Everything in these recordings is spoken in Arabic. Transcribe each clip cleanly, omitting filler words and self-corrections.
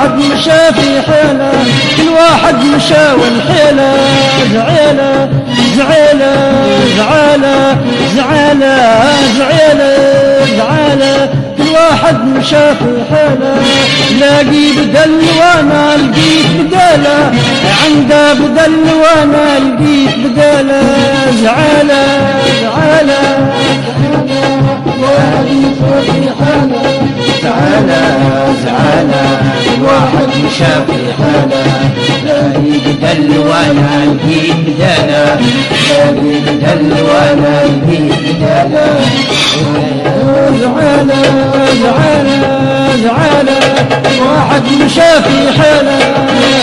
واحد مشى في حيلة، كل واحد مشى والحيلة زعيلة زعيلة زعيلة زعيلة زعيلة زعيلة. كل واحد مشى في حيلة، لاقي بدل وانا لقيت بداله، عنده بدل وانا لقيت بداله زعيلة زعيلة واحد مشى في حيلة زعيلة زعيلة. الواحد مشى في حاله، لاقي بدل وانا لقيت بداله، لاقي بدل وانا لقيت بداله زعيلة زعيلة زعيلة. واحد مشى في حاله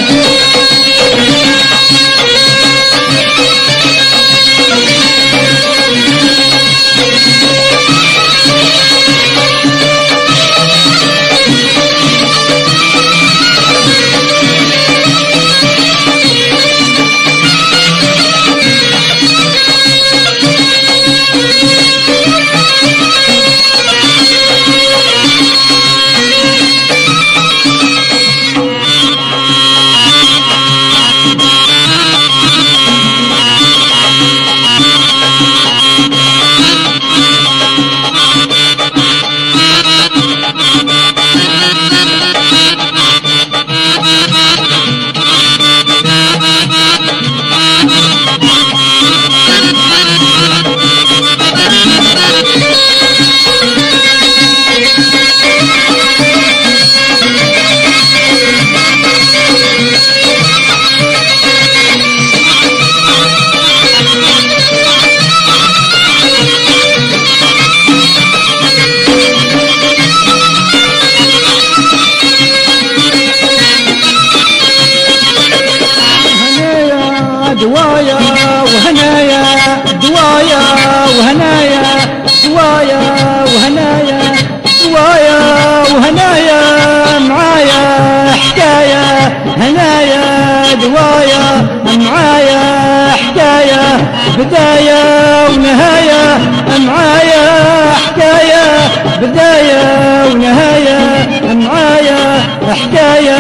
دوايا وهنايا دوايا وهنايا دوايا وهنايا دوايا وهنايا معايا حكاية هنايا دوايا معايا حكاية بداية ونهاية معايا حكاية بداية ونهاية معايا حكاية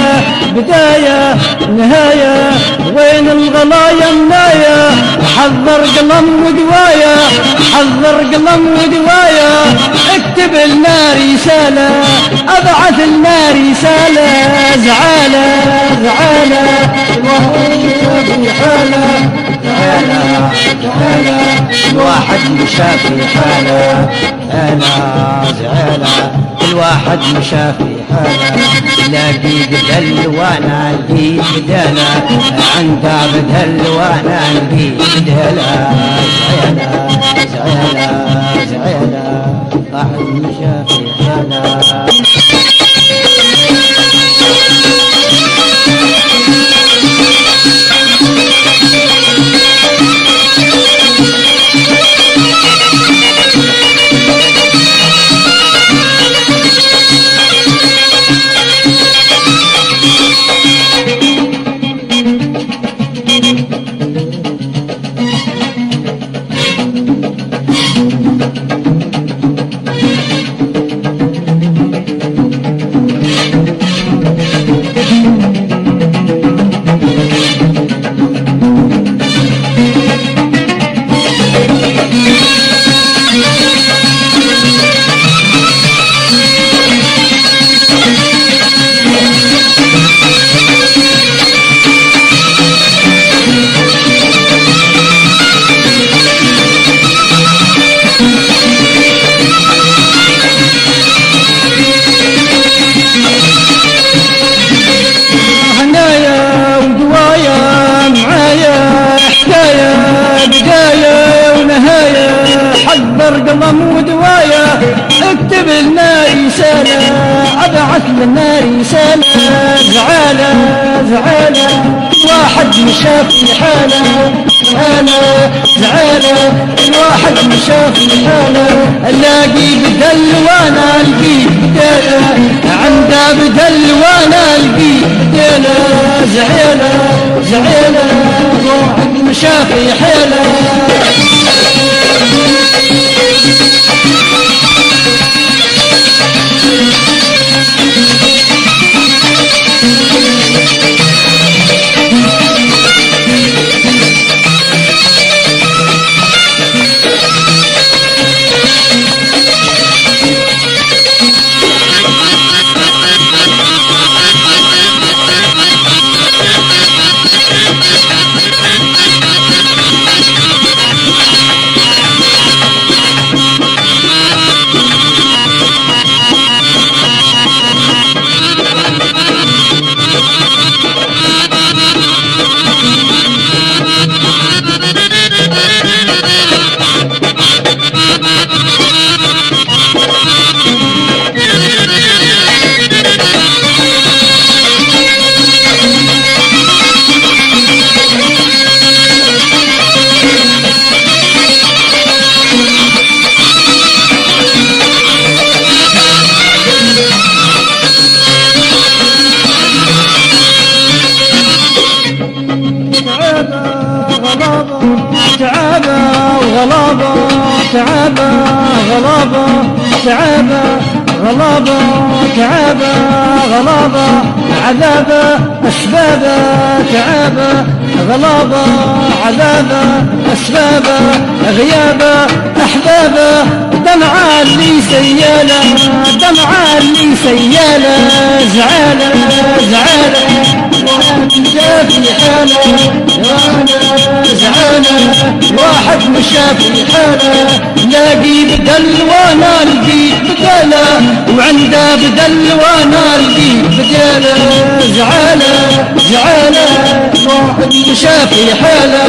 بداية نهاية. وين الغلايا منايا حذر قلم ودوايا حذر قلم ودوايا. اكتب لنا رسالة ابعث لنا رسالة زعالة زعالة في حالة حاله حاله. الواحد مشى في حاله انا زعله، الواحد مشى في حاله، لاقي بدل وانا لقيت بداله، عنده بدل وانا لقيت بداله زعله زعله زعله. واحد مشى في حاله قلم ودوايا. اكتب لنا رسالة ابعث لنا رسالة زعالة زعالة. واحد مشى في حالة انا زعالة، الواحد مشى في حالة، الاقي بدل وانا القي بداله، عنده بدل وانا القي بداله زعالة زعالة. واحد مشى في حالة تعبة غلابة تعبة وغلابة تعبة غلابة تعبة غلابة تعبة غلابة عذابة أسبابة تعبة غلابة عذابة أسبابة غيابة أحبابة دمعة اللي سيالة دمعة اللي سيالة زعالة زعالة جا في حالة زعالة واحد مشى في حالة لاقي بدل وانا لقيت بدالة وعنده بدل وانا لقيت بدالة زعالة زعالة واحد مشى في حالة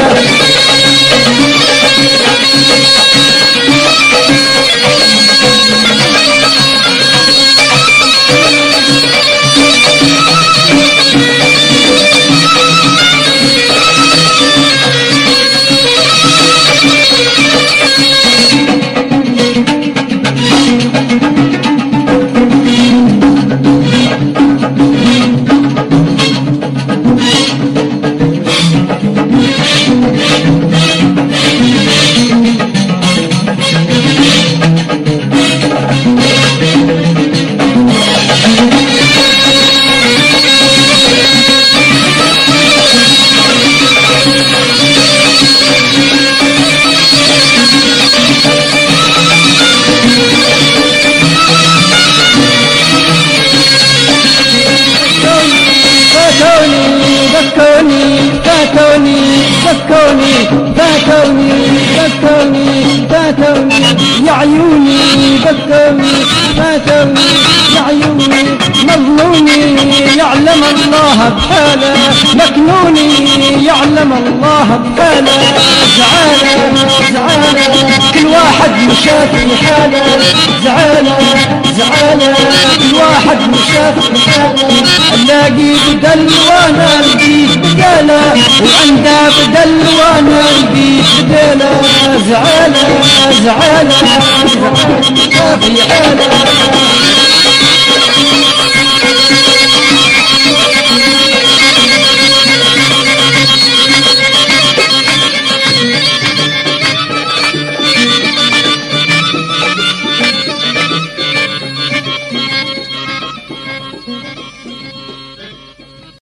فاتوني يا عيوني بكوني فاتوني يا عيوني مظلومي يعلم الله بحاله مكنوني يعلم الله بحاله زعالة زعالة كل واحد مشى في حاله زعالة زعالة كل واحد مشى في حاله الاقي بدل وانا لقيت بداله وعنده بدل وانا لقيت بداله زعالة زعالة في حاله